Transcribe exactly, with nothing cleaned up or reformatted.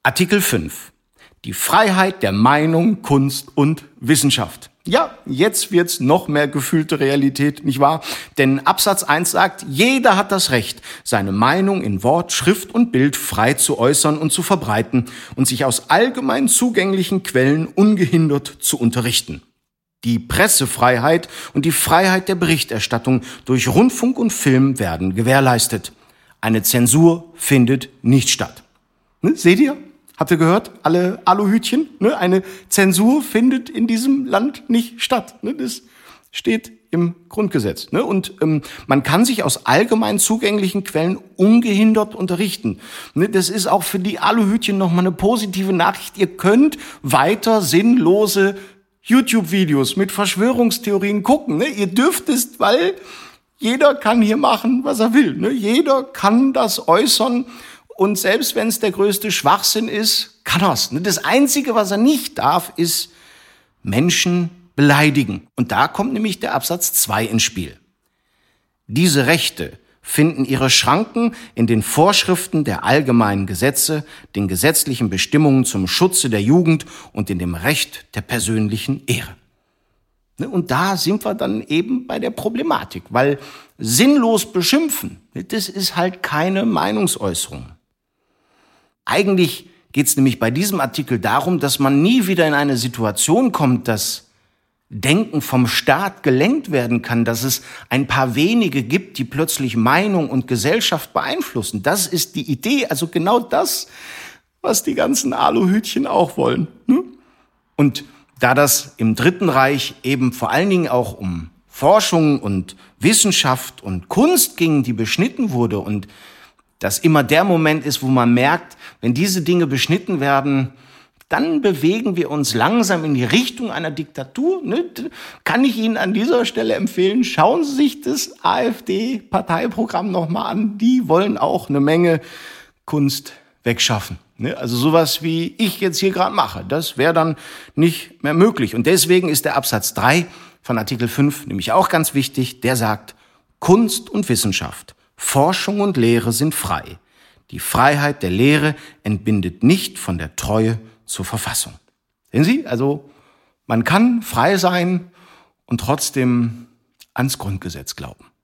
Artikel fünf. Die Freiheit der Meinung, Kunst und Wissenschaft. Ja, jetzt wird's noch mehr gefühlte Realität, nicht wahr? Denn Absatz eins sagt, jeder hat das Recht, seine Meinung in Wort, Schrift und Bild frei zu äußern und zu verbreiten und sich aus allgemein zugänglichen Quellen ungehindert zu unterrichten. Die Pressefreiheit und die Freiheit der Berichterstattung durch Rundfunk und Film werden gewährleistet. Eine Zensur findet nicht statt. Ne, seht ihr? Habt ihr gehört? Alle Aluhütchen? Ne? Eine Zensur findet in diesem Land nicht statt. Ne? Das steht im Grundgesetz. Ne? Und ähm, man kann sich aus allgemein zugänglichen Quellen ungehindert unterrichten. Ne? Das ist auch für die Aluhütchen nochmal eine positive Nachricht. Ihr könnt weiter sinnlose YouTube-Videos mit Verschwörungstheorien gucken. Ne? Ihr dürft es, weil jeder kann hier machen, was er will. Ne? Jeder kann das äußern. Und selbst wenn es der größte Schwachsinn ist, kann er es. Das Einzige, was er nicht darf, ist Menschen beleidigen. Und da kommt nämlich der Absatz zwei ins Spiel. Diese Rechte finden ihre Schranken in den Vorschriften der allgemeinen Gesetze, den gesetzlichen Bestimmungen zum Schutze der Jugend und in dem Recht der persönlichen Ehre. Und da sind wir dann eben bei der Problematik, weil sinnlos beschimpfen, das ist halt keine Meinungsäußerung. Eigentlich geht es nämlich bei diesem Artikel darum, dass man nie wieder in eine Situation kommt, dass Denken vom Staat gelenkt werden kann, dass es ein paar wenige gibt, die plötzlich Meinung und Gesellschaft beeinflussen. Das ist die Idee, also genau das, was die ganzen Aluhütchen auch wollen. Und da das im Dritten Reich eben vor allen Dingen auch um Forschung und Wissenschaft und Kunst ging, die beschnitten wurde und das immer der Moment ist, wo man merkt, wenn diese Dinge beschnitten werden, dann bewegen wir uns langsam in die Richtung einer Diktatur. Ne? Kann ich Ihnen an dieser Stelle empfehlen, schauen Sie sich das AfD-Parteiprogramm nochmal an. Die wollen auch eine Menge Kunst wegschaffen. Ne? Also sowas, wie ich jetzt hier gerade mache, das wäre dann nicht mehr möglich. Und deswegen ist der Absatz drei von Artikel fünf nämlich auch ganz wichtig. Der sagt, Kunst und Wissenschaft, Forschung und Lehre sind frei. Die Freiheit der Lehre entbindet nicht von der Treue zur Verfassung. Sehen Sie, also man kann frei sein und trotzdem ans Grundgesetz glauben.